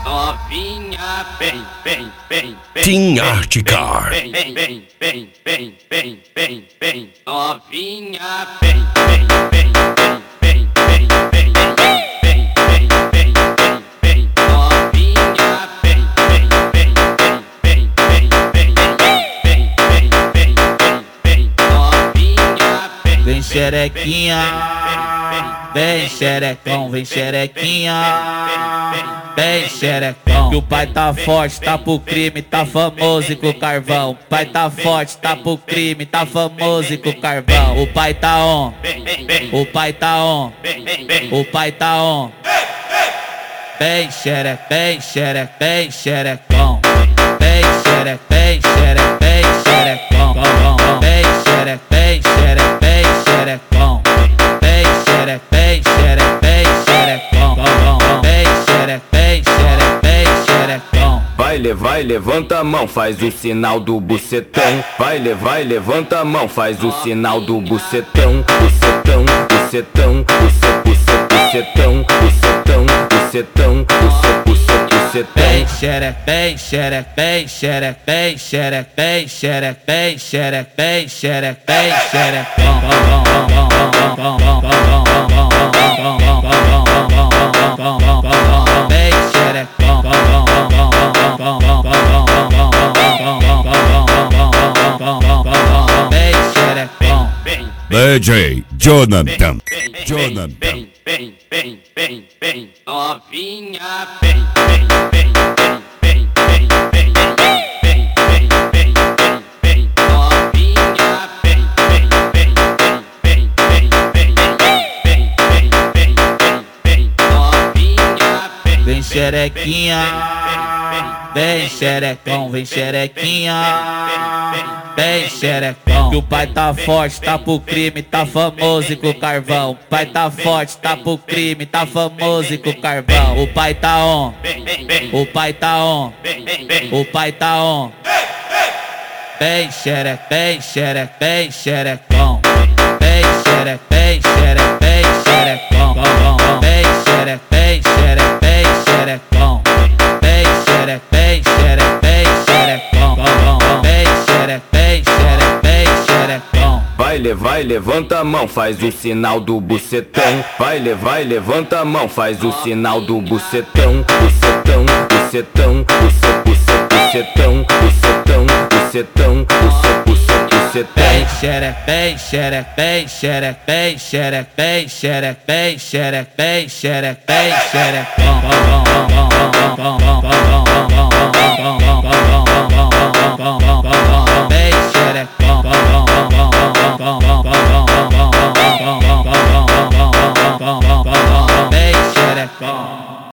novinha, vem, vem, vem, vem. Team Articar. Vem, vem, vem, vem, vem, vem, vem, vem. Novinha, vem, vem, vem, vem, vem, vem, vem, vem, vem, vem, vem. Novinha, vem, vem, vem, vem, vem, vem, vem, vem, vem, vem, novinha, vem. Vem xerequinha, vem xerecão, vem xerequinha, vem xerecão. Que o pai tá forte, tá pro crime, tá famoso e com carvão. O pai tá forte, tá pro crime, tá famoso e com carvão. O pai tá on, o pai tá on, o pai tá on. Vem xere, vem xere, vem xerecão. Vem xere, vem xere, vem xerecão. Vem xere, vem xere, vem xerecão. Vem xere, vem xere, vem xerecão. Vem xere, vem xere, vem xerecão. Vai, levanta a mão, faz o sinal do bucetão. Vai, levanta a mão, faz o sinal do bucetão. Bucetão, bucetão, bucetão, bucetão, bucetão, bucetão. Vem xere, vem xere, vem xere, vem xere, vem xere, vem xere, vem xere, vem xerecão. Vem xerecão. Vem xerecão. DJ Jonathan. Vem, vem, vem, vem, vem, novinha, vem, vem, vem, vem, vem, vem, vem, vem, vem, vem, vem, novinha, vem, vem, vem, vem, vem, vem, vem, vem, vem, vem, novinha, vem. Vem xerequinha, vem xerecão, vem xerequinha, vem xerecão. Que o pai tá forte, tá pro crime, tá famoso e com carvão. O pai tá forte, tá pro crime, tá famoso e com carvão. O pai tá on, o pai tá on, o pai tá on. Vem xere, vem xere, vem xerecão. Vem xere, vem xere, vem xerecão. Vem xere, vem xere, vem xerecão. Vem xere, vem xere, vem xerecão. Vem xere, vem xere, vem xerecão. Vai, levanta a mão, faz o sinal do bucetão. Vai, levanta a mão, faz o sinal do bucetão. Bucetão, bucetão, bucetão, bucetão, bucetão, bucetão. Vem xere, vem xere, vem xere, vem xere, vem xere, vem xere, vem xere, vem xerecão.